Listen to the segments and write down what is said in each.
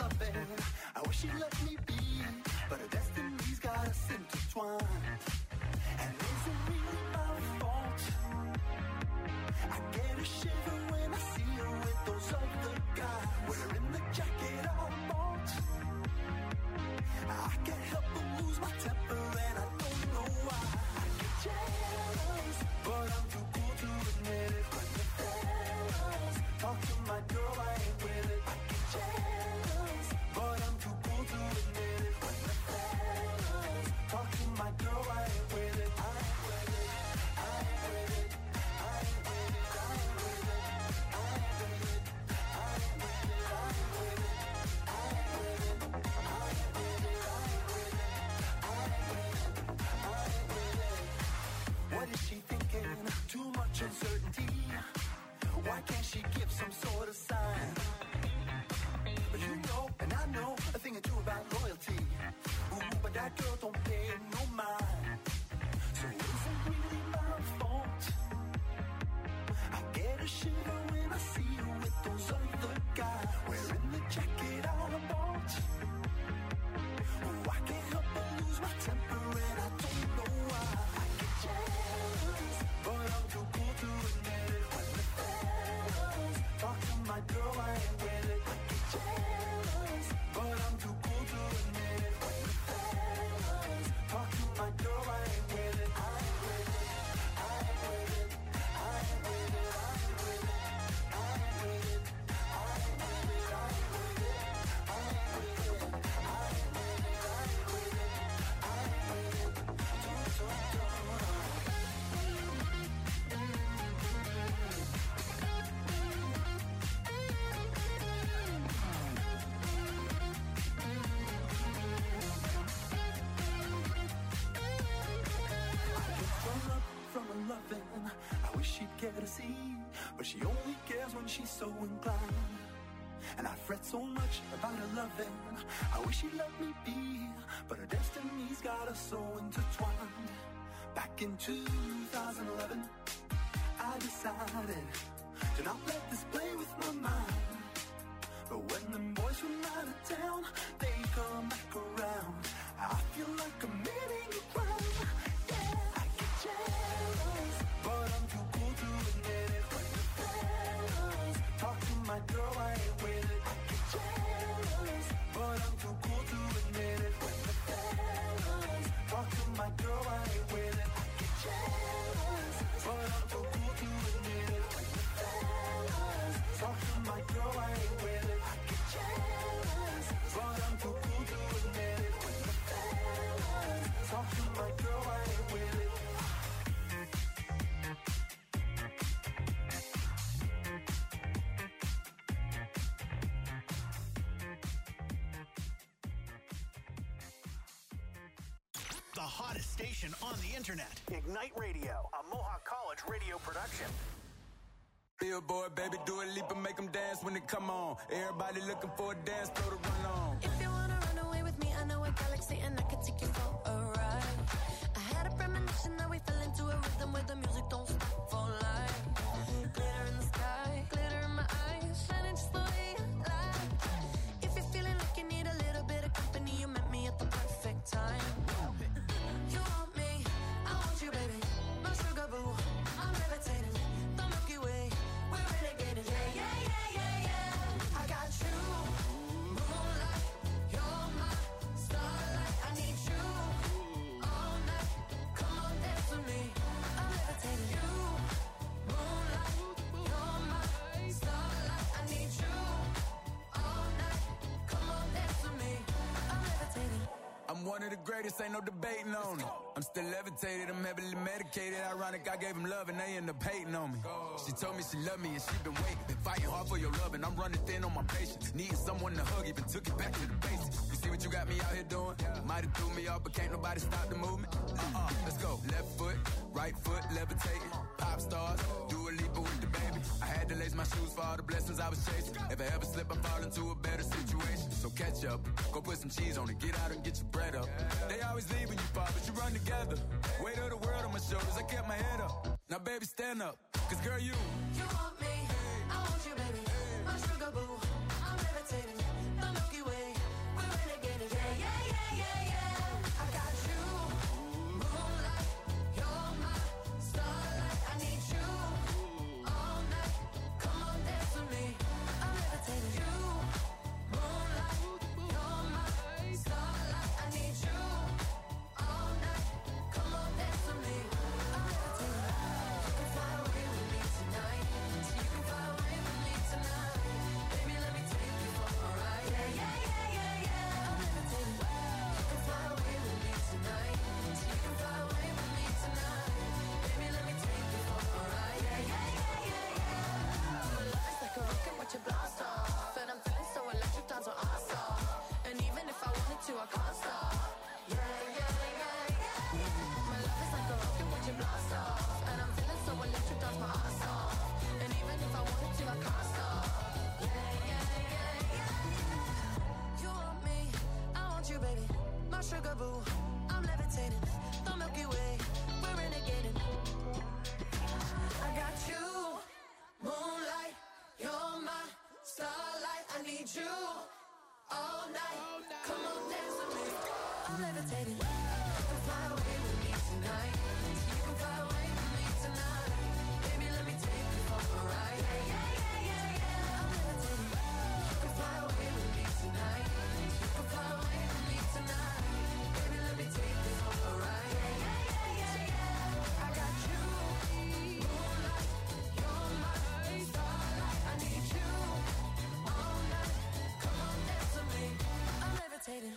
loving. I wish she'd let me be, but her destiny's got us intertwined. And is it really my fault? I get a shiver when I see her with those other guys, wearing the jacket I bought. I can't help but lose my temper, and I don't know why. I get jealous, but I'm too cool to admit it. When the fellas talk to my girl, I ain't with it. I get jealous, but I'm too cool to admit it. When the fellas talk to my girl, I ain't with it. I ain't with it. I ain't with it. I ain't with it. I ain't with it. I ain't with it. I ain't with it. I ain't with it. I ain't with it. I ain't with it. I ain't with it. I ain't with it. I ain't with it. What is she thinking? Too much uncertainty. Why can't she give some sort of sign? But you know, and I know a thing or two about loyalty. Ooh, but that girl don't pay no mind. So is it really my fault? I get a shiver when I see you with those other guys, wearing the jacket I bought. Oh, I can't help but lose my temper, and I don't know why. I get jealous, but I'm too cool to admit it. When the fellas talk to my girl, I ain't with it. I get jealous, but I'm too cool to admit it. When the fellas talk to my girl, I ain't with it. I ain't with it. I ain't with it. I ain't with it. I ain't with it. I ain't with it. I ain't with it. I ain't with it. I ain't with it. I ain't with it. I ain't with it. I ain't with it. From her loving, I wish she'd care to see, but she only cares when she's so inclined. And I fret so much about her loving, I wish she'd let me be, but her destiny's got us so intertwined. Back in 2011, I decided to not let this play with my mind. But when them boys from out of town, they come back around, I feel like committing a crime. Yeah, I get jealous, but I'm too cool to admit it. When the fellas talk to my girl, I ain't with it. I get jealous, but I'm too cool to admit it. When the fellas talk to my girl, I ain't with it. I get jealous, but I'm too cool to admit it. When the fellas talk to my girl, I ain't with it. I get jealous, but I'm too cool to admit it. When the fellas talk to my girl, I ain't with it. The hottest station on the internet. Ignite Radio, a Mohawk College radio production. Billboard, baby, do a leap and make them dance when they come on. Everybody looking for a dance floor to run on. If you wanna run away with me, I know a galaxy and I can take you for a ride. I had a premonition that we fell into a rhythm where the music don't stop for life. Glitter in the sky, glitter in my eyes, shining just the way I like. If you're feeling like you need a little bit of company, you met me at the perfect time. You want me, I want you, baby. My sugar boo, I'm levitating. The Milky Way, we're renegading. Yeah, yeah, yeah, yeah, yeah. I got you, moonlight. You're my starlight. I need you all night. Come on, dance with me. I'm levitating. You, moonlight. You're my starlight. I need you all night. Come on, dance with me. I'm levitating. I'm one of the greatest, ain't no debating on it. I'm still levitated, I'm heavily medicated. Ironic, I gave him love and they end up hating on me. She told me she loved me and she been waiting. Been fighting hard for your love and I'm running thin on my patience. Needing someone to hug, even took it back to the basics. You see what you got me out here doing? Might have threw me off, but can't nobody stop the movement. Let's go. Left foot, right foot, levitating. Pop stars, do a leap with the baby. I had to lace my shoes for all the blessings I was chasing. If I ever slip, I fall into a better situation. So catch up, go put some cheese on it, get out and get your bread up. They always leaving you far, but you run together. Weight of the world on my shoulders, I kept my head up. Now baby, stand up, cause girl, you want me, I want you, baby. My sugar boo, I'm levitating. The Milky Way, levitating. You can fly away with me tonight. You can fly away with me tonight. Baby, let me take you for a ride. Yeah, yeah, yeah, yeah, yeah. I'm levitating. You can fly away with me tonight. You can fly away with me tonight. Baby, let me take you for a ride. Yeah, yeah, yeah, yeah, yeah. I got you, moonlight. You're my starlight. I need you all night. Come on, dance with me. I'm levitating.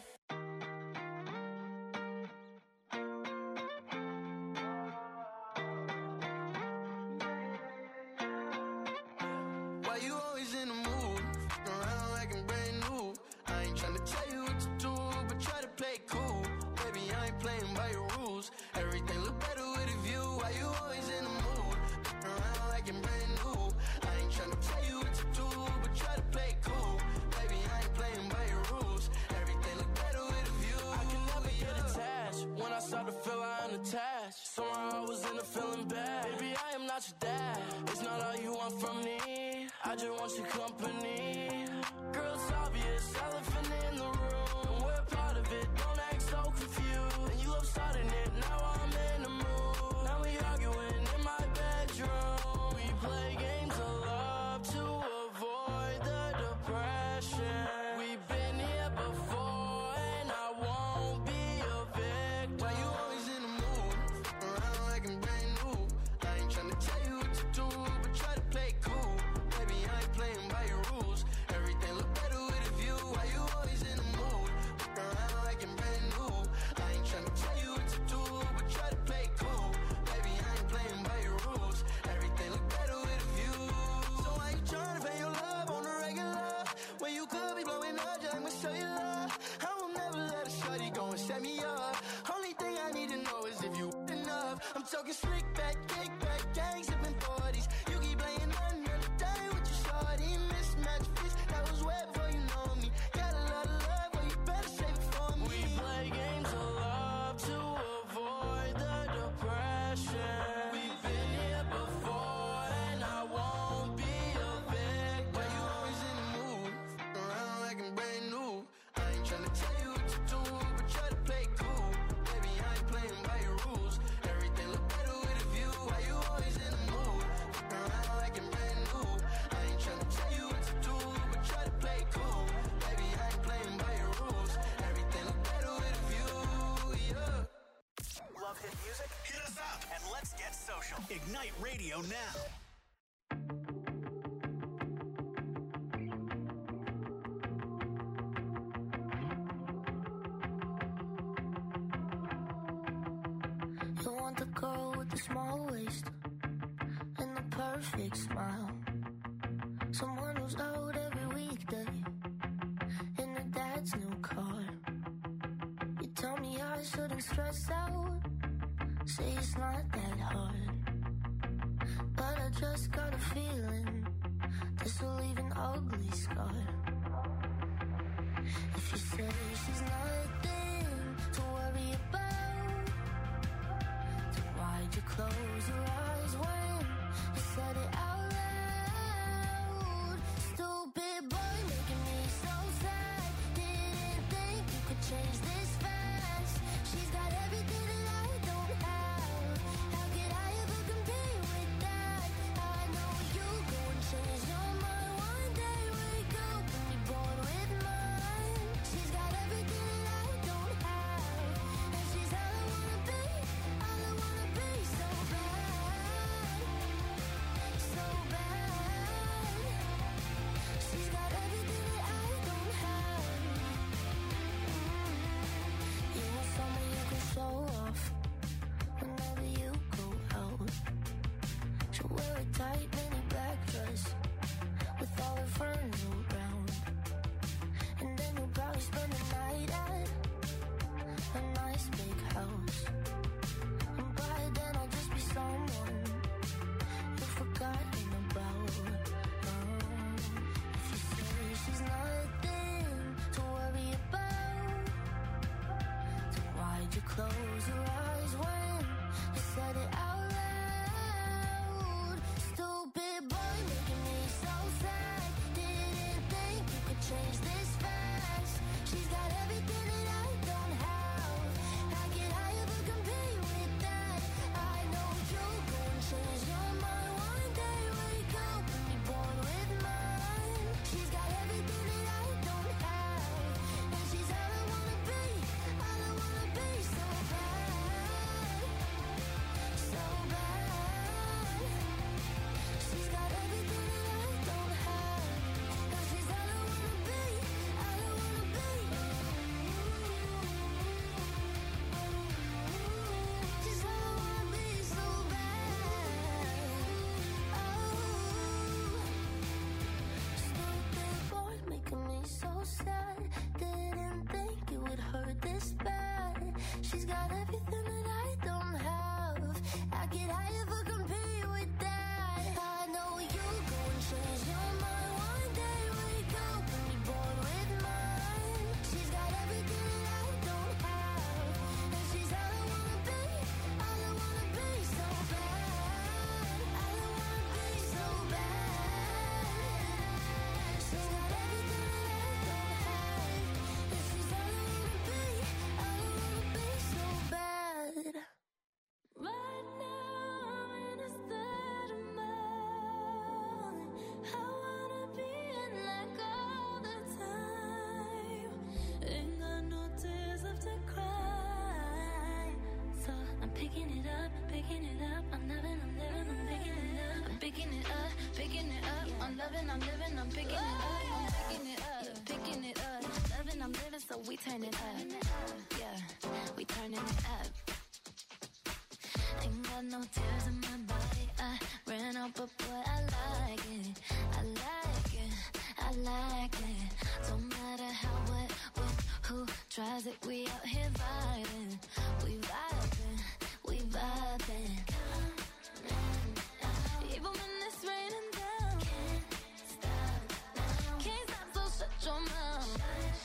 Why you always in the mood? Around like I'm brand new. I ain't tryna tell you what to do, but try to play cool. Baby, I ain't playing by your rules. Everything look better with a view. Why you always in the mood? Around like I'm brand new. I ain't tryna tell you what to do, but try to play cool. Baby, I ain't playing by your rules. Everything look better with a view. I can never get attached. When I start to feel I'm attached, somehow I was in a feeling bad. Baby, I am not your dad. It's not all you want from me. I just want your company. Girl, it's obvious, elephant in the room. And we're part of it, don't act so confused. And you love starting it, now I'm in the mood. Now we arguing in my bedroom. We play games of love to avoid the depression. We've been here before and I won't be a victim. Why you always in the mood? Around like I'm brand new. I ain't tryna tell you what to do, but try to play cool. Baby, I ain't playing by your rules. Everything look better with a view. Why you always in the mood? Around like I'm brand new. I ain't tryna tell you what to do, but try to play cool. Baby, I ain't playing by your rules. Everything look better with a view. So why you tryna pay your love on the regular? When you could be blowing up just like my cellular. I will never let a shorty go and set me up. Only thing I need to know is if you enough. I'm talking slick back, kick back, gang sipping 40s. You keep playing another day with your shorty. Mismatch fits, that was way before you know me. Got a lot of love, well you better save it for me. We play games of love to avoid the depression. We've been here before and I won't be a victim. Why you always in the mood? Around like I'm brand new. I ain't tryna tell you what to do, but try to play cool. Baby, I ain't playing by your rules. Everything look better with a view. Why you always in the mood? Around like I'm brand new. I ain't tryna tell you what to do, but try to play cool. Baby, I ain't playing by your rules. Everything look better with a view, yeah. Love hit music? Hit us up and let's get social. Ignite Radio now. You want the girl with the small waist and the perfect smile. Someone who's out every weekday in her dad's new car. You tell me I shouldn't stress out, say it's not that hard. But I just got a feeling this will leave an ugly scar. If you say she's nothing to worry about, then why'd you close your eyes when you said it out loud? Stupid boy making me so sad. Didn't think you could change this fast. She's got everything that I don't have. How could I ever compete with that? I know you go and change your mind one day. Wake up and be bored with mine. She's got everything that I don't have, and she everything that I don't have. I could ever compare with that. I know you go and change your mind one day. Wake up and be born with mine. She's got everything that I don't have, and she's all I wanna be. All I wanna be so bad. All I wanna be so bad. She's got everything that I don't have, and she's all I wanna be. All I wanna be so bad. Right now I'm in a state of mind. I wanna be in like all the time. Ain't got no tears left to cry. So I'm picking it up, picking it up. I'm loving, I'm living, I'm picking it up. I'm picking it up, picking it up. I'm loving, I'm living, I'm picking it up. I'm picking it up, picking it up. Loving, I'm living, so we turn it up. Yeah, we turning it up. Ain't got no tears in my body. I ran out, but boy, I like it. I like it. I like it. Don't matter how, what, when, who tries it. We out here vibing. We vibing. We vibing. Even when it's raining down. Can't stop now. Can't stop, so shut your mouth.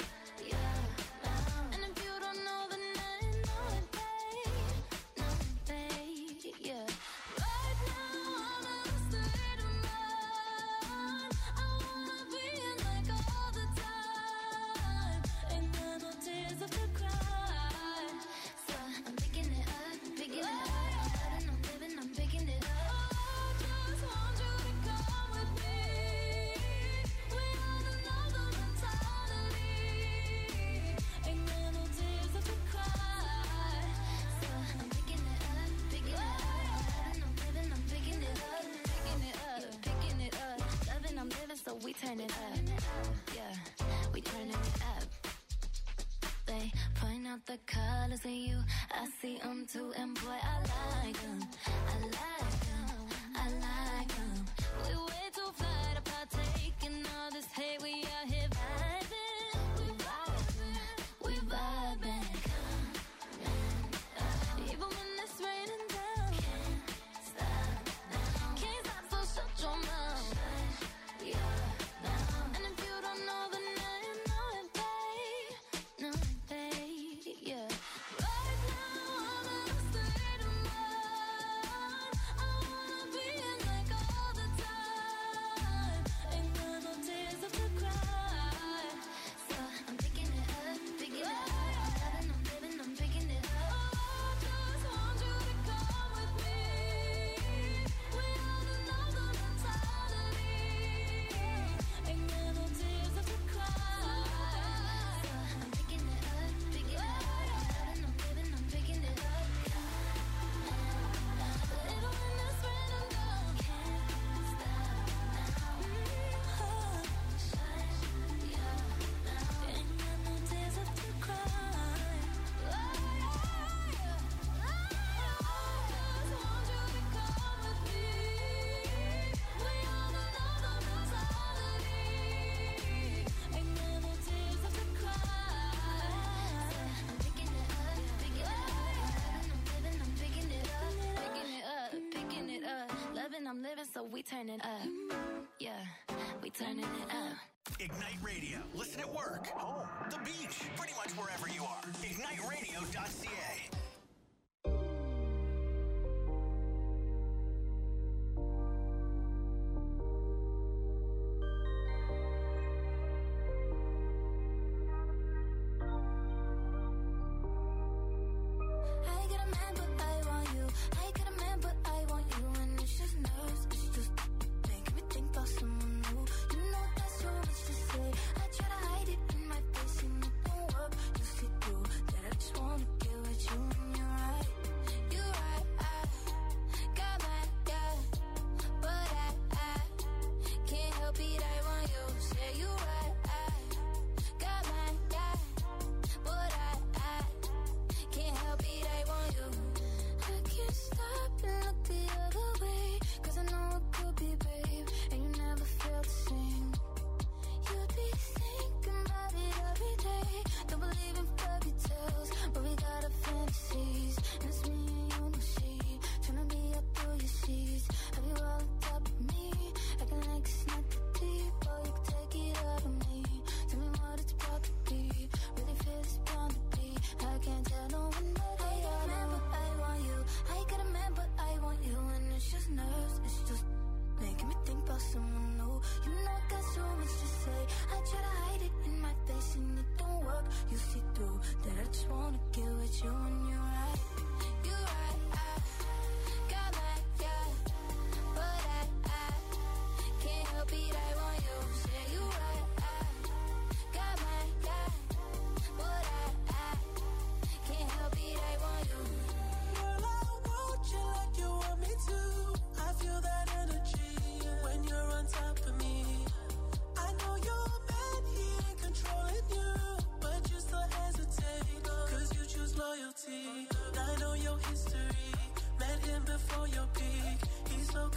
Yeah. And if you don't know, then I know it, babe. Know it, babe. Yeah. Right now I'm in a state of mind. I wanna be in like all the time. Ain't got no tears left to cry. So I'm picking it up, picking it up. I'm living, I'm picking it up. I just want you to come with me. We on another mentality. Ain't got no tears left to cry. So I'm picking it up, picking it up. I'm living, I'm picking it up, picking it up, picking it up. Loving, I'm living, so we turn it up. Yeah, we turning it up. They point out the colors in you. I see them too, and boy, I like them. I like them. I like them. We way too fly to partake in all this hate. We out here vibing. We vibing. We vibing. Even when it's raining down. Can't stop now. Can't stop, so shut your mouth. Yeah. And if you don't know, then I know it, babe. Know it, babe. Yeah. Right now I'm in a state of mind. I wanna be in like all the time. Ain't got no tears left to cry. So I'm picking it up, picking it up. I'm living, I'm picking it up. I just want you to come with me. We on another mentality. Ain't got no tears left to cry. So I'm picking it up, picking it up. I'm living, I'm picking it up. Even when it's raining down. Can't stop now. Yeah. Ain't got no tears left to cry. I just want you to come with me. We on another mentality. Ain't got no tears left to cry. I'm picking it up, picking it up. I'm living, I'm picking it up, picking it up, picking it up. Loving, I'm living, so we turn it up. Yeah, we turning it up. Ignite Radio. Listen at work, home, the beach, pretty much wherever you are. IgniteRadio.ca. I got a man, but I want you. I got a man, but I want you. And it's just nerves, it's just making me think about someone new. You know that's so much to say. I try to hide it in my face, and it don't work. You see through that. I just wanna get what you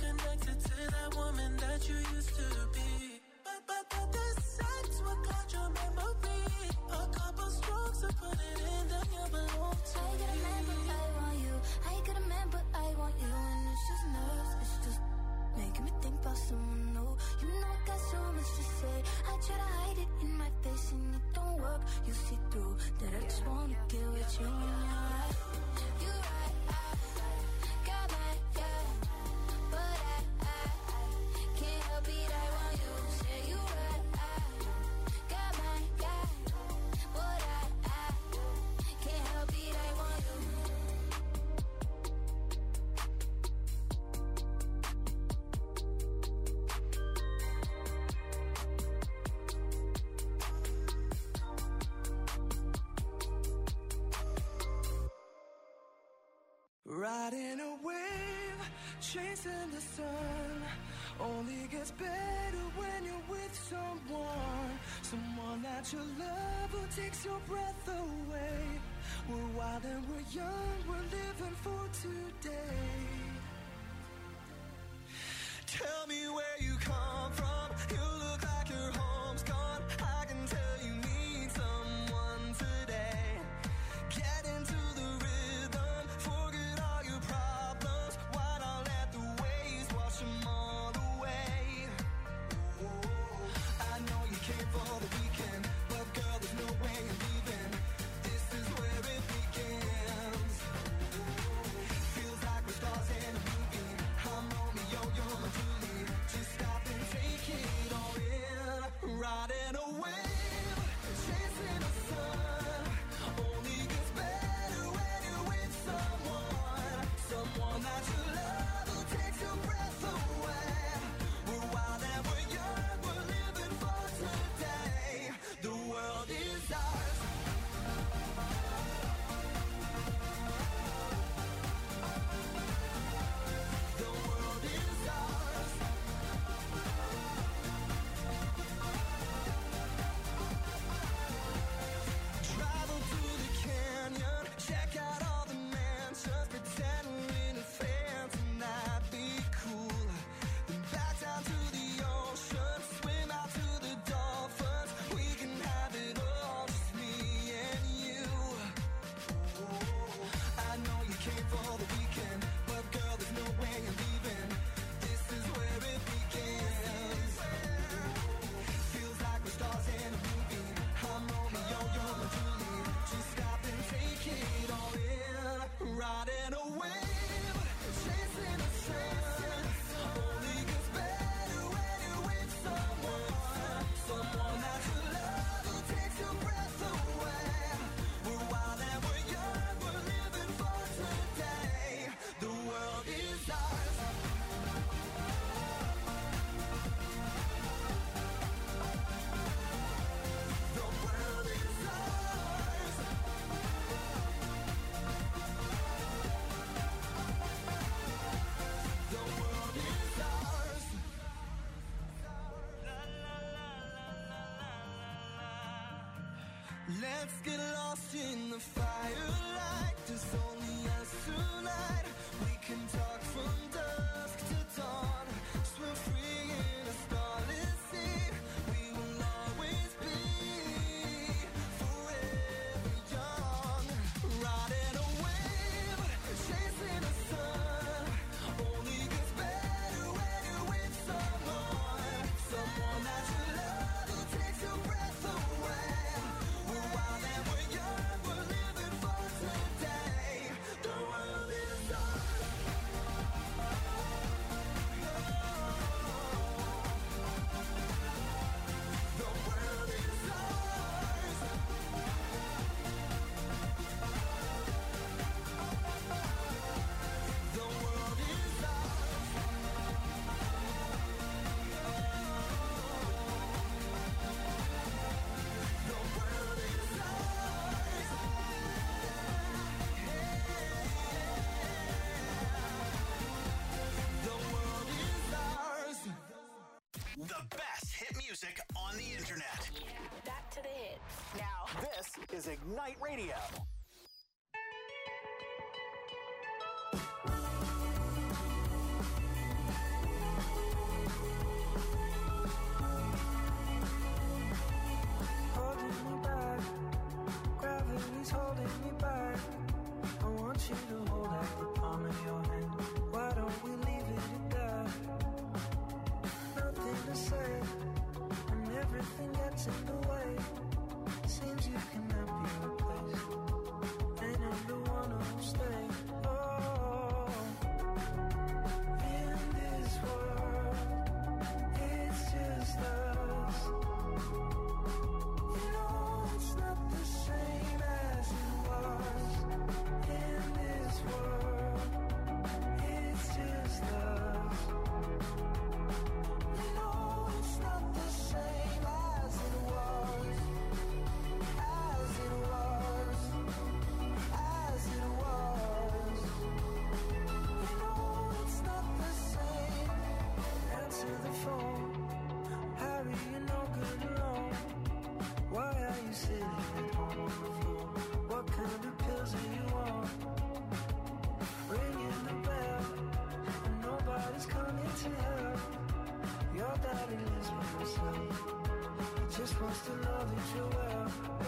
connected to that woman that you used to be. But the sex will cloud your memory. A couple strokes to put it in, then you belong to me. I get a man, but I want you. I get a man, but I want you. And it's just nerves, it's just making me think about someone new. You know I got so much to say. I try to hide it in my face and it don't work. You see through that I just wanna get with you when you're right. You're right, I got my yeah, but I can't help it. I want you. Say you right, I got my yeah, but I can't help it. I want you. Riding a wave, chasing the sun. Only gets better when you're with someone that you love who takes your breath away. We're wild and we're young, we're living for today. Tell me where you come from. You look like your home's gone. I can tell you need someone today. Get into the rhythm, forget all your problems. Why not let the waves wash them all away? I know you came for the weekend, but girl, there's no way you're leaving. This is where it begins. Feels like we're stars in a movie. I'm Romeo, you're my Julie. Just stop and take it all in. Riding a wave, chasing the sun. Only gets better when you're with someone that you love who takes your breath away. We're wild and we're young, we're living for today. The world is ours. The world is ours. Travel to the canyon, check out all the mansions, pretend we're in a phantom, that'd be cool. Then back down to the ocean, swim out to the dolphins. We can have it all, just me and you. I know you came for the weekend, but girl, there's no way you're leaving. This is where it begins. Feels like we're stars in a movie. I'm Romeo, you're my Julie. Just stop and take it all in. Riding a wave, chasing the sun. Only gets better when you're with someone that you love who takes your breath away. We're wild and we're young, we're living for today. The world is ours. The world is ours. The world is ours. Let's get lost in the firelight. There's only us tonight. We can talk from dusk to dawn. Swim free in a starless sea. We will always be forever young. Riding a wave, chasing the sun. Only gets better when you're with someone that you love who takes your breath away. We're wild and we're young, we're living for today. The world is ours. The world is ours. The world is ours. The world is ours. The world is ours. The best hit music on the internet. Back to the hits. Now, This is Ignite Radio. just wants to know that you're well.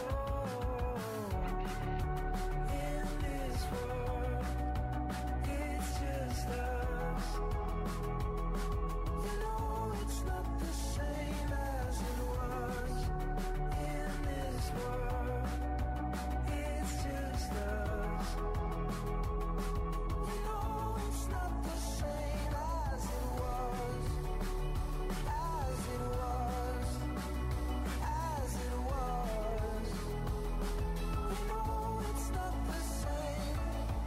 In this world, it's just us. You know it's not the same as it was. In this world, it's just us. You know it's not the same as it was. As it was. As it was. You know it's not the same.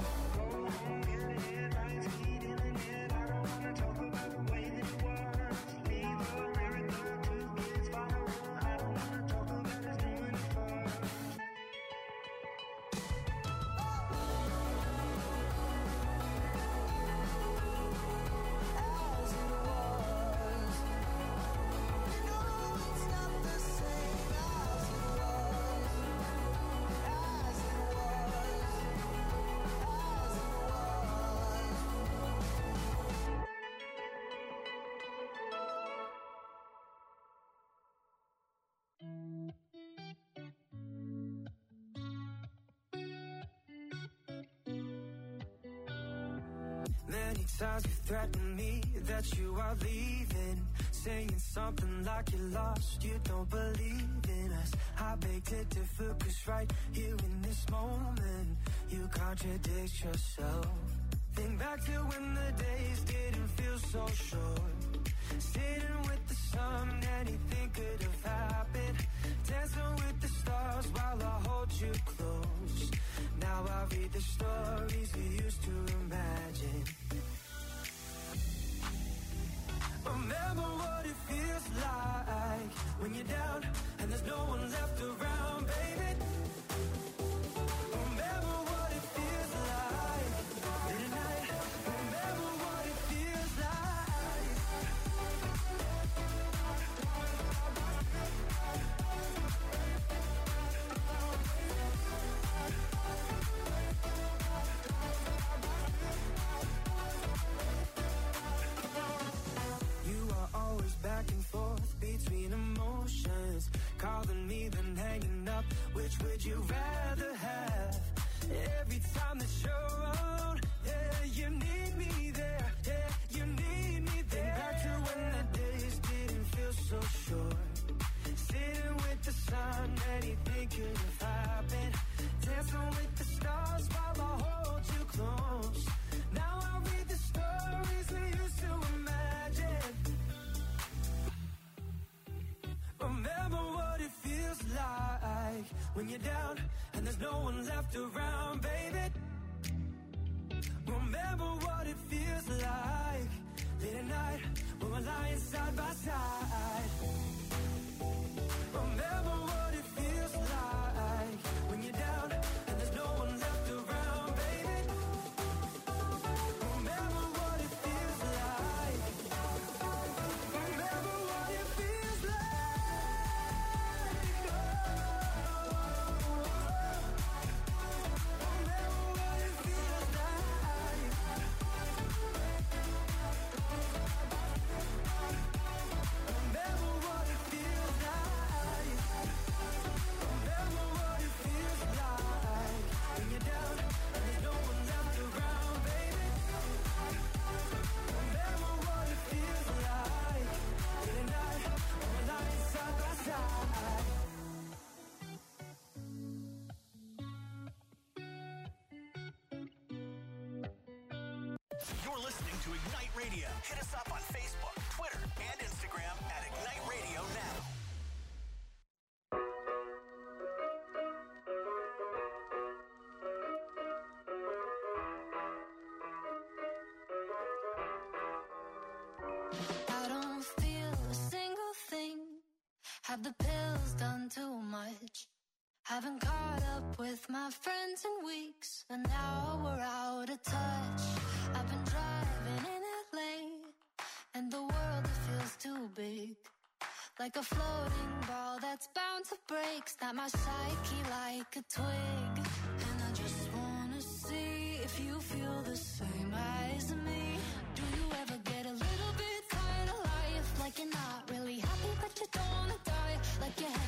As it was. You know it's not the same as it was. As it was. As it was. Many times you threatened me that you are leaving, saying something like you're lost, you don't believe in us. I beg to differ, 'cause right here in this moment, you contradict yourself. Think back to when the days didn't feel so short, sitting with the sun, anything could have happened, dancing with the stars while I hold you close. Now I read the stories we used to imagine. Remember what it feels like when you're down and there's no one left around, baby. Remember what it feels like late at night. Remember what it feels like. You are always back and forth between emotions, calling me then hanging up. Which would you rather have? Every time that you're around, yeah, you need me there. Yeah, you need me there. Think back to when the days didn't feel so short, sitting with the sun, anything could have happened, dancing with the stars while I hold you close. Now I read the stories we used to imagine. Remember what it feels like when you're down and there's no one left around, baby. Remember what it feels like late at night when we're lying side by side. Remember what it feels like when you're down and there's no one left around, baby. Remember what it feels like. Remember what it feels like. Remember what it feels like. Remember what it feels like. Remember what it feels like when you're down and there's no one left around, baby. Remember what it feels like late at night when we're lying side by side. You're listening to Ignite Radio. Hit us up on Facebook, Twitter, and Instagram at Ignite Radio Now. I don't feel a single thing. Have the pills done too much? Haven't caught up with my friends in weeks, and now we're out of touch. I've been driving in LA, and the world, it feels too big. Like a floating ball that's bound to break. Snap my psyche like a twig. And I just wanna see if you feel the same as me. Do you ever get a little bit tired of life? Like you're not really happy but you don't wanna die. Like your head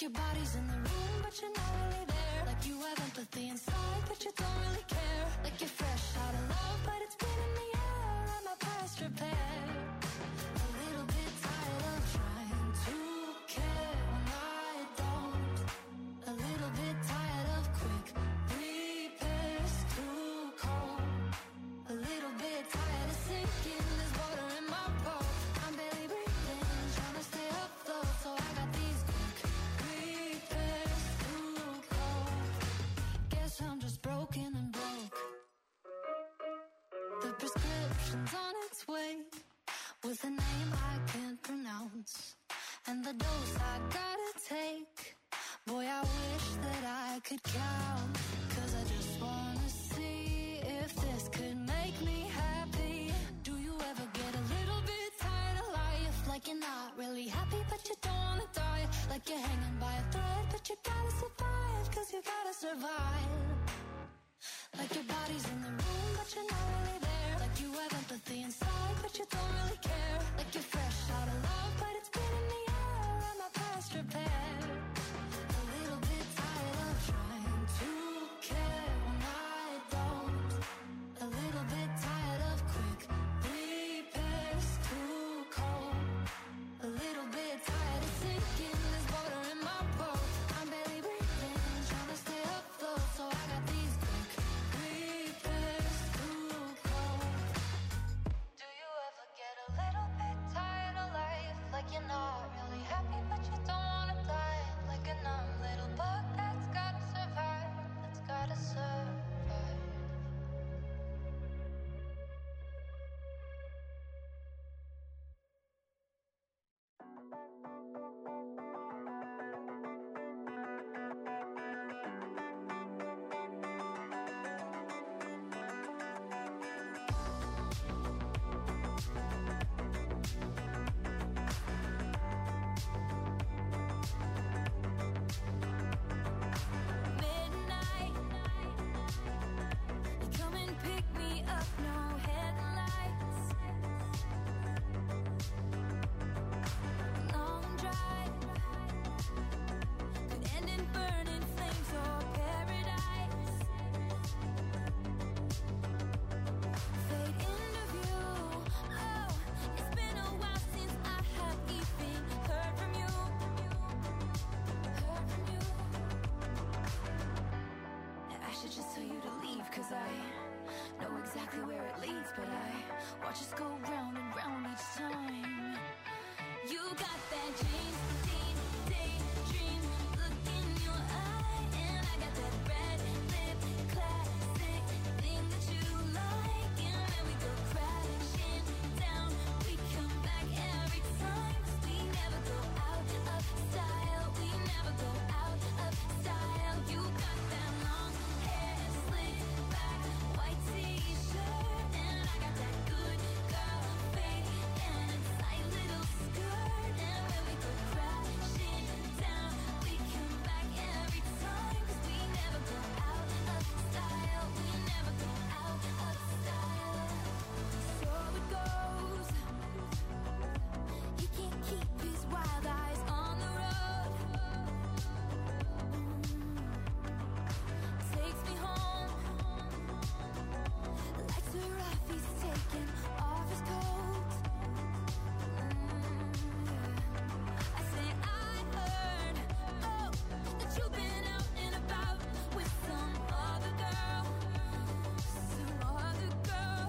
your body's in the room, but you're not really there. Like you have empathy inside, but you don't really care. Like you're fresh out of love, but it's been in the air. I'm a past repair. A little bit tired of trying to care when I don't. A little bit tired of quick repairs, too cold. A little bit tired of sinking. There's water in my boat. I'm barely breathing, trying to stay afloat. So I got these quick repairs, too cold. Guess I'm just broken and broke. The prescription's on its way, with a name I can't pronounce, and the dose I gotta take. Boy, I wish that I could count, 'cause I just wanna see if this could make me happy. Do you ever get a little bit tired of life? Like you're not really happy, but you don't wanna die. Like you're hanging by a thread, but you gotta survive, 'cause you gotta survive. Like your body's in the room, but you're not really there. Like you have empathy inside, but you don't really care. Like you're fresh out of love, but it's been in the air. I'm a past repair. A little bit tired of trying to care when I don't. A little bit tired of quick repairs, too cold. A little bit tired of sinking. There's water in my boat. I'm barely breathing, trying to stay afloat. So I got these quick repairs, too cold. Do you ever get a little bit tired of life? Like you're not really happy, but you don't wanna die. Like a numb little bug that's gotta survive. That's gotta survive. Midnight, you come and pick me up, no headlights. Long drive could end in burning flames or paradise. Fade into view. Oh, it's been a while since I have even heard from you. Heard from you. I should just tell you to leave, 'cause I know exactly where it leads, but I watch us go round and round each time. You got that dream, daydream look in your eye, and I got that red lip classic thing that you like, and when we go crashing down, we come back every time, 'cause we never go out of style, we never go out of style. You got that long hair slick back, white t-shirt, and I got that good girl fade and a tight little skirt, and when we go crashing down, we come back every time, 'cause we never go out of style, we never go out of style. So it goes. He can't keep his wild eyes on the road. Takes me home. Lights are off, he's taking off his coat. I say I heard, oh, that you've been out and about with some other girl. Some other girl.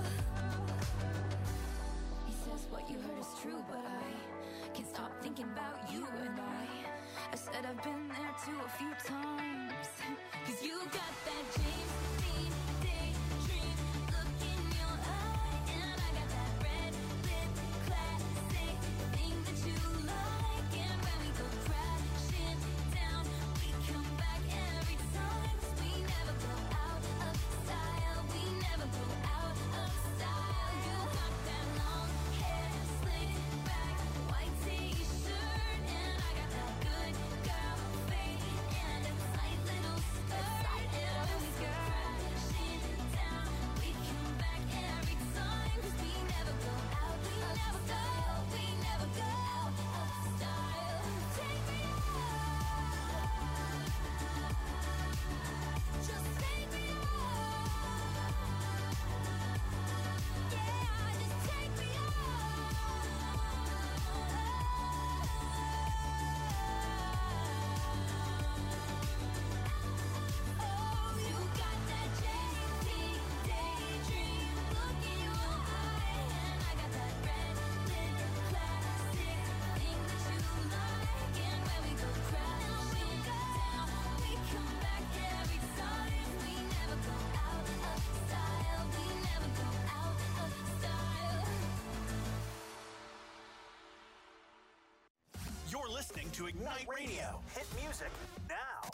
He says what you heard is true, but I can't stop thinking about you, and I said I've been there too a few times. 'Cause you got that James Dean daydream look in your eye, and I got that red lip classic thing that you like, and when we go crashing down, we come back every time, 'cause we never go out of style, we never go out of style. You got that long hair slick back, white t-shirt, and I got that good girl fade and a tight little skirt, and when we go crashing down, we come back every time, 'cause we never go out of style, we never go out of style. to Ignite Radio. Hit music now.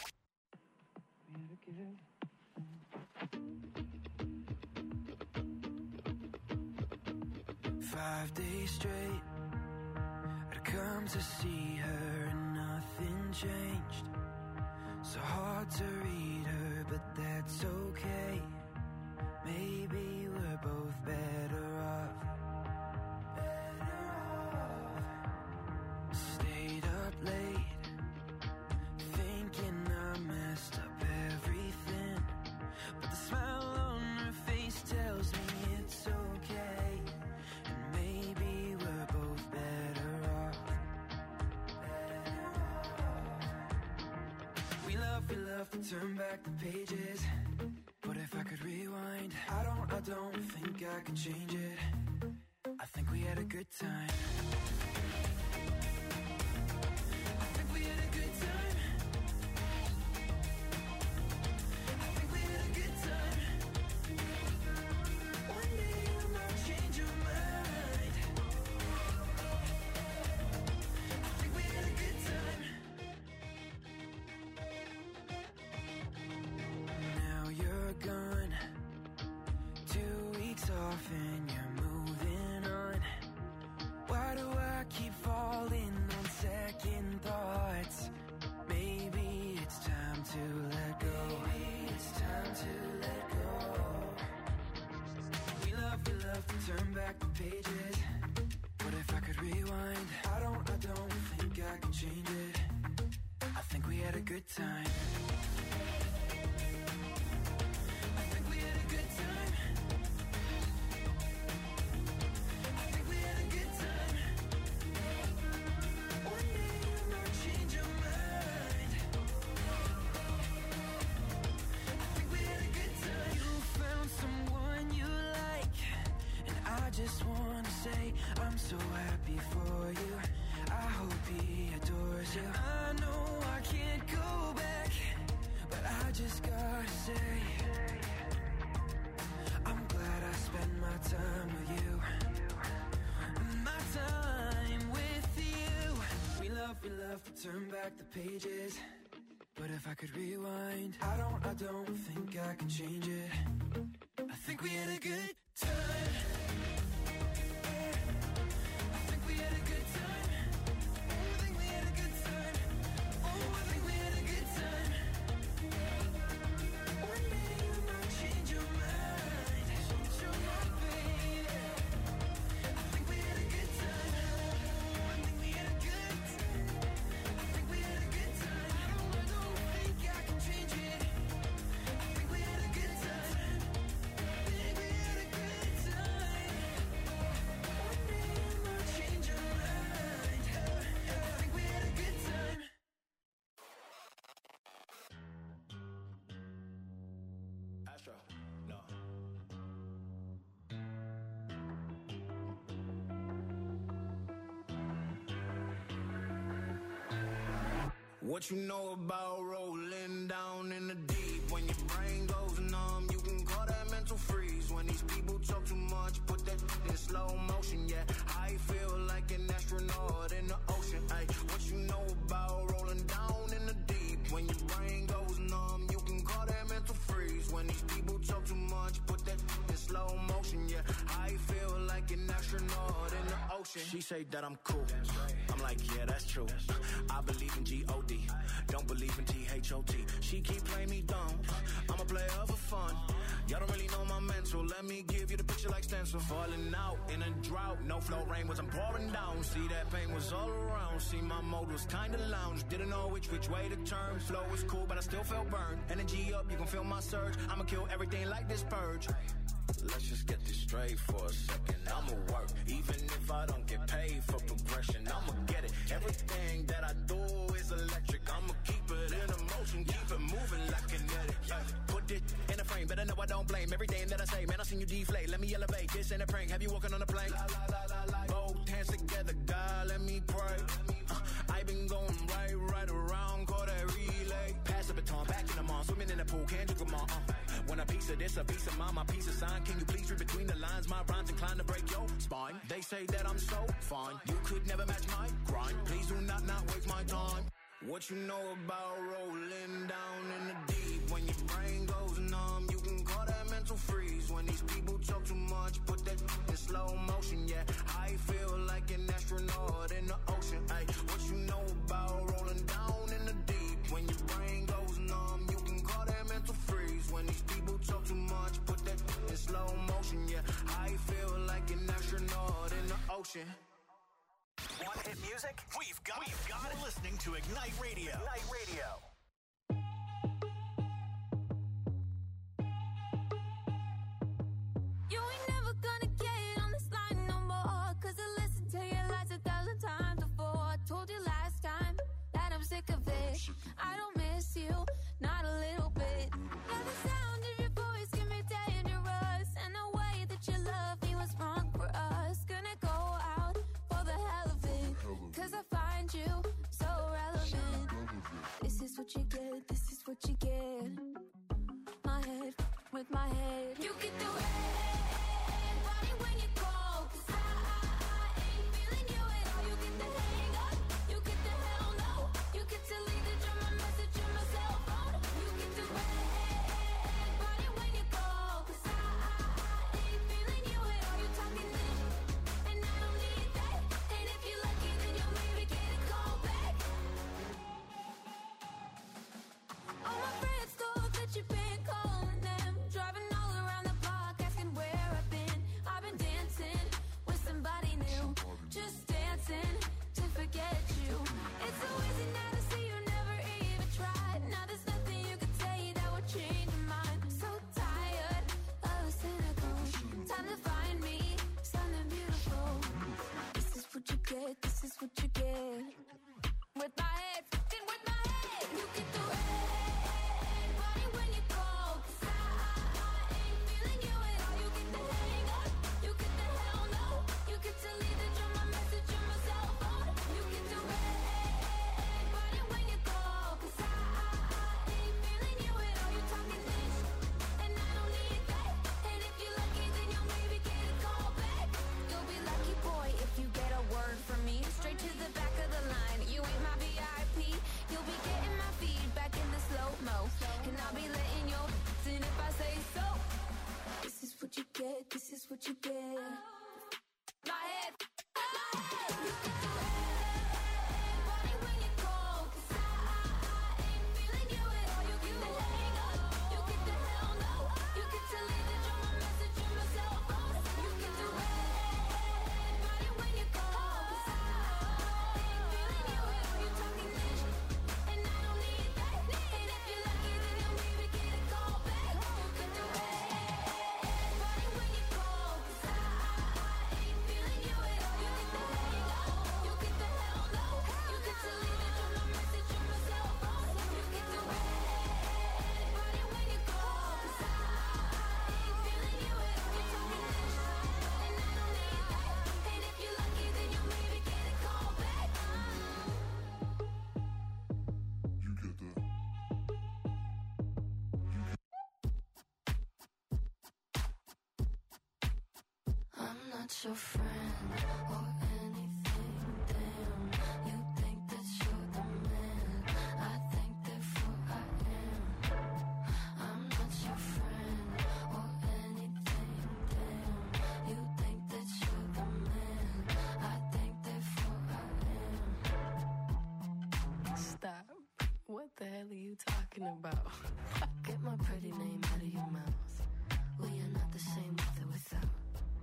5 days straight, I'd come to see her and nothing changed. So hard to read her, but that's okay. Maybe we're both better off. Stayed up late, thinking I messed up everything. But the smile on her face tells me it's okay. And maybe we're both better off. We love to turn back the pages. But if I could rewind, I don't think I could change it. I think we had a good time. I think we had a good time. I think we had a good time. One day you might change your mind. I think we had a good time. Now you're gone, 2 weeks off and you're moving on. Why do I keep falling on second thoughts? Maybe it's time to let go. Maybe it's time to let go. We love to turn back the pages. But if I could rewind, I don't think I could change it. I think we had a good time. I think we had a good time. I think we had a good time. One day you might change your mind. I think we had a good time. You found someone you like, and I just wanna say I'm so happy for you. I hope he adores you. I know I can't go back, but I just gotta say I'm glad I spent my time with you. My time with you. We love to turn back the pages. But if I could rewind, I don't think I can change it. I think we had a good time. I think we had a good time. I think we had a good time. Oh, I think we had a good time. One day you might change your mind. Change your mind, baby. I think we had a good time. I think we had a good time. I think we had a good time. I don't think I can change it. I think we had a good time. I think we had a good time. One day you might change your mind. I think we had a good time. Astro, no. What you know about rolling down in the deep? When your brain goes numb, you can call that mental freeze. When these people talk too much, put that in slow motion. Yeah, I feel like an astronaut in the ocean. Ay, what you know about rolling down in the deep? When your brain goes numb, you can call that mental freeze. When these people talk too much, put that in slow motion. Yeah, I feel like an astronaut in the ocean. She say that I'm cool. I'm like, yeah, that's true. I believe in G-O-D, don't believe in T-H-O-T. She keep playing me dumb, I'm a player for fun. Y'all don't really know my mental, let me give you the picture like stencil. Falling out in a drought, no flow rain was I'm pouring down. See that pain was all around, see my mode was kinda lounge. Didn't know which way to turn, flow was cool but I still felt burned. Energy up, you can feel my surge, I'ma kill everything like this purge. Let's just get this straight for a second. I'ma work, even if I don't get paid for progression. I'ma get it. Everything that I do is electric. I'ma keep it in motion, keep it moving like kinetic. Put it in a frame, better know I don't blame everything that I say. Man, I seen you deflate. Let me elevate. This ain't a prank. Have you walking on a plane? Both hands together, God, let me pray. I been going right around, call that relay. Pass the baton, back in the mall, swimming in the pool, can't drink them all. When want a piece of this, a piece of mine, my piece of sign. Can you please read between the lines? My rhymes inclined to break your spine. They say that I'm so fine, you could never match my grind. Please do not waste my time. What you know about rolling down in the deep? When your brain goes numb, you can call that mental freeze. When these people talk too much, put that in slow motion. Yeah, I feel like an astronaut in the ocean. Ay, what you know about rolling down in the deep? When your brain goes numb, you can call that mental freeze. When these people talk too much, put that in slow motion. Yeah, I feel like an astronaut in the ocean. Want hit music? We've got it. Listening to Ignite Radio. Ignite Radio. You ain't never gonna get on this line no more. Cause I listened to your lies 1,000 times before. I told you last time that I'm sick of it. I don't miss you, not a little bit. Yeah, the sound of your voice can be dangerous. And the way that you love me was wrong for us. Gonna go out for the hell of it. Cause I find you so relevant. This is what you get, this is what you get. My head with my head. You get the red body when you call. Cause I ain't feeling you at all. You get the hang up, you get the hell no. You get to leave the drum, my message on my cell phone. You get the red body when you call. Cause I ain't feeling you at all. You talking this, and I don't need that. And if you're lucky, then you'll maybe get a call back. All my friends thought that you've been calling them, driving all around the block, asking where I've been. I've been dancing with somebody new, just dancing to forget you. It's so easy now to see you never even tried. Now there's nothing you could say that would change your mind. I'm so tired of the cynical. Time to find me something beautiful. This is what you get, this is what you get. With my head, fucking with my head. You get the red body when you call. Cause I ain't feeling you at all. You get the hang up, you get the hell no. You get to leave the drum, my message on my cell phone. You get the red body when you call. Cause I ain't feeling you at all. You talking this, and I don't need that. And if you're lucky, then you'll maybe get a call back. You'll be lucky, boy, if you get a word from me. Straight to the back of the line. You ain't my VIP. You'll be getting my feedback in the slow-mo. And I'll be letting your in if I say so. This is what you get, this is what you get. My head, you get the red body when you call. Cause I ain't feeling you at all. You get the hang up, you get the hell no. You get to leave the drum, my message on my cell phone. You get the red body when you call. Cause I ain't feeling you at all. You talking this, and I don't need that. And if you're lucky, then you'll maybe get a call back. You get the red body when you call. Cause I ain't feeling you at all. You get the hang up, you get the hell no. You get to leave the drum, my message on my cell phone. You get the red body when you call. Cause I ain't feeling you at all. You talking this, and I don't need that. And if you're lucky, then you'll maybe get a call back. You get the. I'm not your friend or anything, damn. You think that you're the man, I think therefore I am. I'm not your friend or anything, damn. You think that you're the man, I think therefore I am. Stop. What the hell are you talking about? Get my pretty name out of your mouth. We are not the same with or without.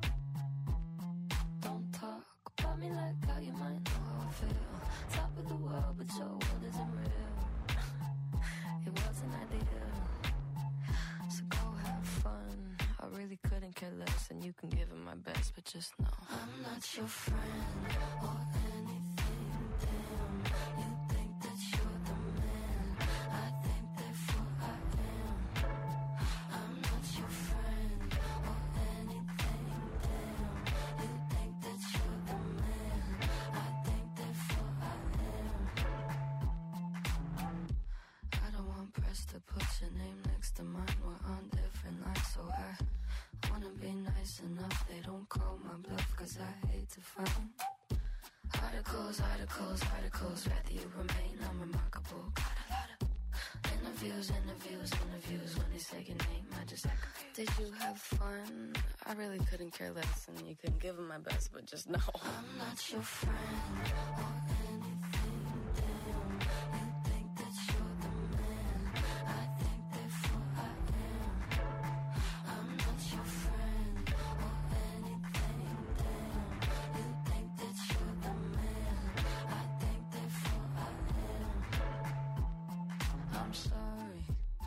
Don't talk about me like how you might know how I feel. Top of the world, but your world isn't real. It wasn't ideal. So go have fun. I really couldn't care less, and you can give it my best, but just know I'm not your friend or anything, damn. You think that you're the man, I think therefore I am. I'm not your friend or anything, damn. You think that you're the man, I think therefore I am. I don't want press to put your name next to mine. We're on different listen up, they don't call my bluff, cause I hate to frown. Articles, rather you remain unremarkable. Got a lot of interviews, when they say your name, I just aggravate. Did you have fun? I really couldn't care less, and you couldn't give them my best, but just know I'm not your friend or anything, damn. You think that you're the man, I think therefore I am. I'm not your friend or anything, damn. You think that you're the man, I think therefore I am. I'm sorry.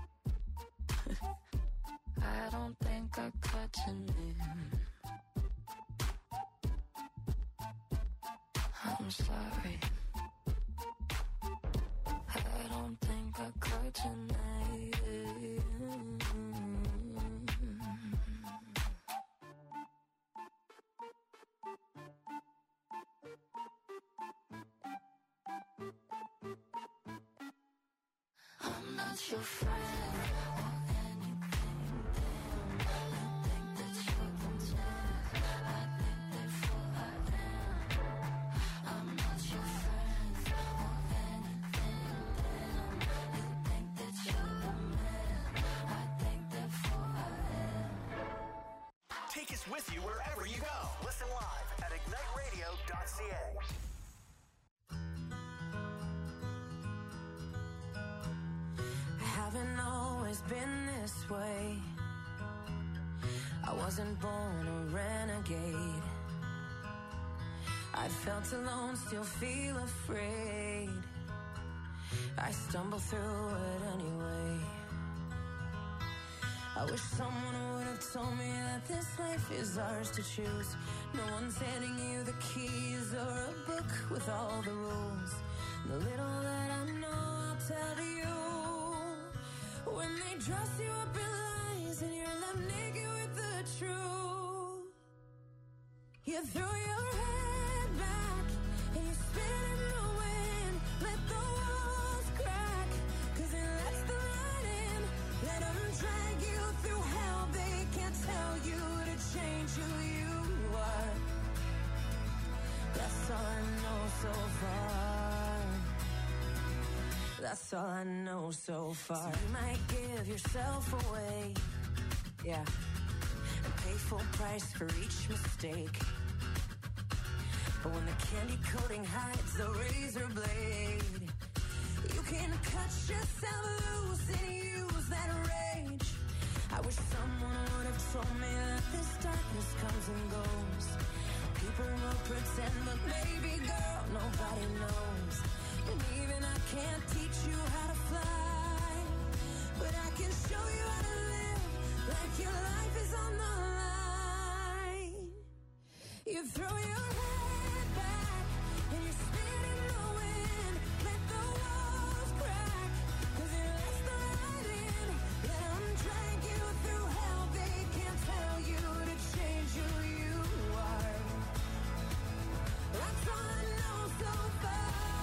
I don't think I cut your name. I'm sorry. I don't think I cut your name. I'm not your friend or anything, damn. You think that you're the man, I think therefore I am. I'm not your friend or anything, damn. You think that you're the man, I think therefore I am. Take us with you wherever you go. Listen live at igniteradio.ca. I haven't always been this way. I wasn't born a renegade. I felt alone, still feel afraid. I stumble through it anyway. I wish someone would have told me that this life is ours to choose. No one's handing you the keys or a book with all the rules. The little that I know, I'll tell to you. When they dress you up in lies and you're left naked with the truth, you throw your head back and you spin in the wind. Let the walls crack, cause it lets the light in. Let them drag you through hell. They can't tell you to change who you are. That's all I know so far. That's all I know so far. So you might give yourself away, yeah, and pay full price for each mistake. But when the candy coating hides the razor blade, you can cut yourself loose and use that rage. I wish someone would have told me that this darkness comes and goes. People will pretend, but baby girl, nobody knows. And even I can't teach you how to fly, but I can show you how to live like your life is on the line. You throw your head back and you spin in the wind. Let the walls crack, cause it lets the light in. Let them drag you through hell. They can't tell you to change who you are. That's all I know so far.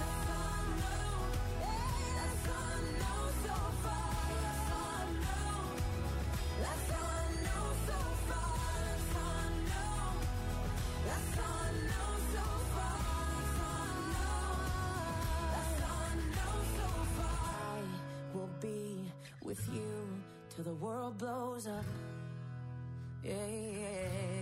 With you till the world blows up. Yes.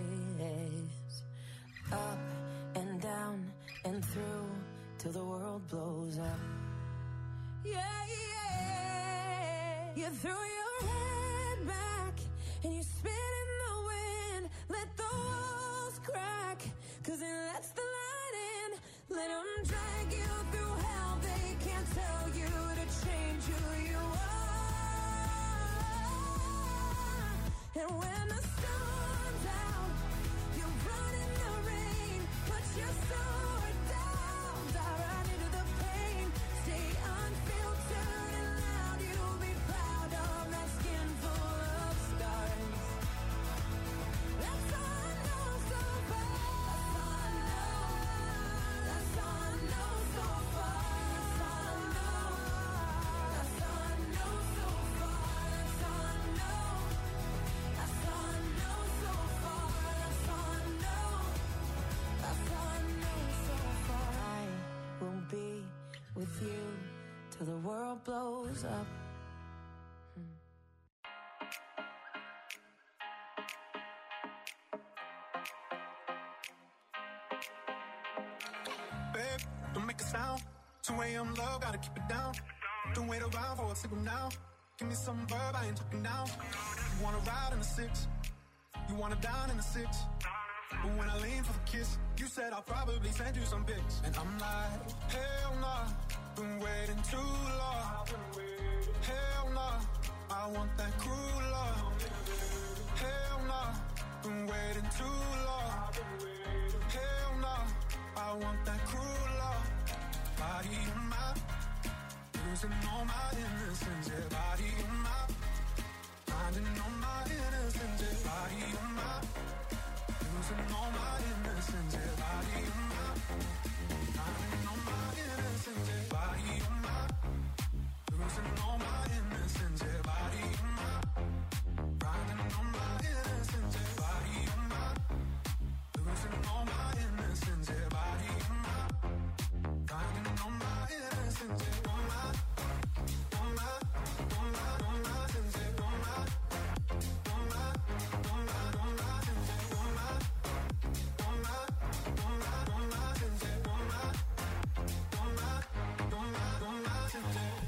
Up and down and through till the world blows up. Yeah, yeah. You throw your head back and you spin in the wind. Let the walls crack, cause it lets the light in. Let them drag you through hell. They can't tell you to change who you are. And when the sun's out, you run in the rain. Put your sword down, dive right into the pain. Stay unfiltered and loud. You'll be proud of that skin full of scars. That's all I know so far. That's all I know. That's all world blows up. Babe, don't make a sound. 2 a.m. low, gotta keep it down. Don't wait around for a signal now. Give me some verb, I ain't talking now. You wanna ride in the 6, you wanna dine in the 6. But when I lean for the kiss, you said I'll probably send you some pics. And I'm like, hell nah, been waiting too long. Hell nah, I want that cruel love. Hell nah, been waiting too long. Hell nah, I want that cruel love. Body in my, losing all my innocence. Yeah, body in my, finding all my innocence. Yeah, body in my, losing all my innocence. Yeah, body in my, finding all my innocence. Yeah, body in my, losing all my innocence. Yeah, body in my, finding all my innocence. Yeah, body in my, losing all my innocence. Yeah, body in my, finding all my innocence. Yeah, all my, all my, all my, all my innocence. Yeah, all my, all my, all my, all my innocence. Yeah, all my, all my, all my, all my innocence. Yeah, all my, all my, all my, all my innocence.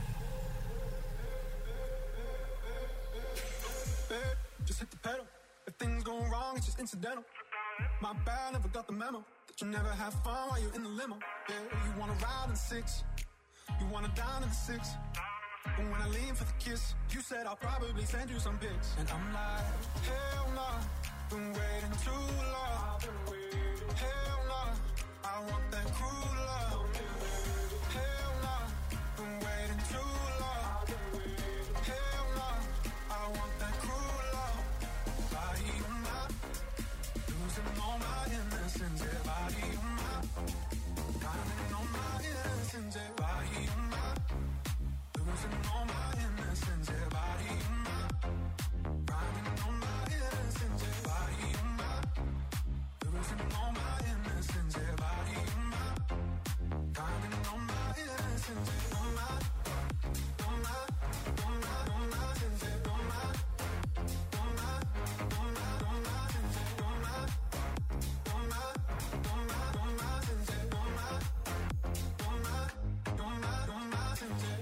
Babe, just hit the pedal. If things go wrong, it's just incidental. My bad, never got the memo that you never have fun while you're in the limo. Yeah, you wanna ride in 6, you wanna dine in the 6. But when I lean for the kiss, you said I'll probably send you some pics. And I'm like, hell nah, been waiting too long. Hell nah, I want that cruel love. Hell nah, been waiting too long. Hell nah, I want that cruel love. Body in my, losing all my innocence. Yeah, body in my, finding all my innocence. Yeah, body in my, losing all my innocence. Yeah, body in my, finding all my innocence. Yeah, body in my, losing all my innocence. Yeah, body in my, finding all my innocence. Yeah, all my, all my, all my, all my innocence. Yeah, all my, all my, all my, all my innocence. Yeah, all my, all my, all my, all my innocence. Yeah, all my, all my, all my, all my innocence. Yeah.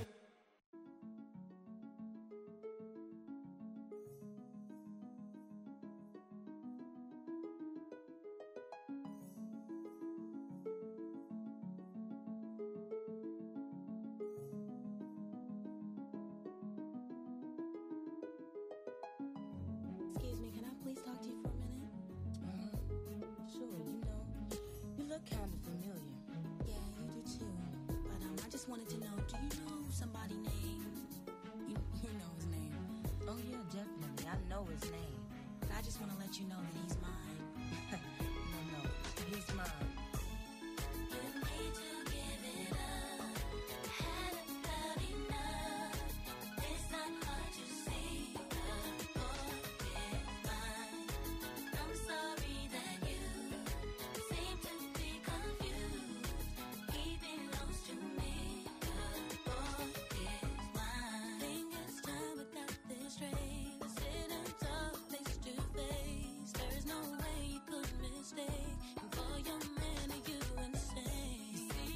Excuse me, can I please talk to you for a minute? Sure, you look kind of familiar. Yeah, you do too. But I just wanted to know, do you know somebody named... You know his name. Oh yeah, definitely. I know his name. But I just want to let you know that he's mine. No, he's mine. You need to give it up. Had about enough. It's not hard to see. The boy is mine. I'm sorry that you seem to be confused. He belongs to me. The boy is mine. Think it's time we got this straight. We're sitting talk face to face. There's no way you could mistake. And for your man, are you insane? You see,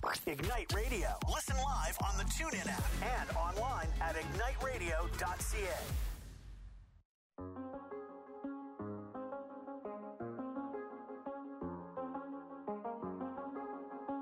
Ignite Radio. Listen live on the TuneIn app and online at igniteradio.ca.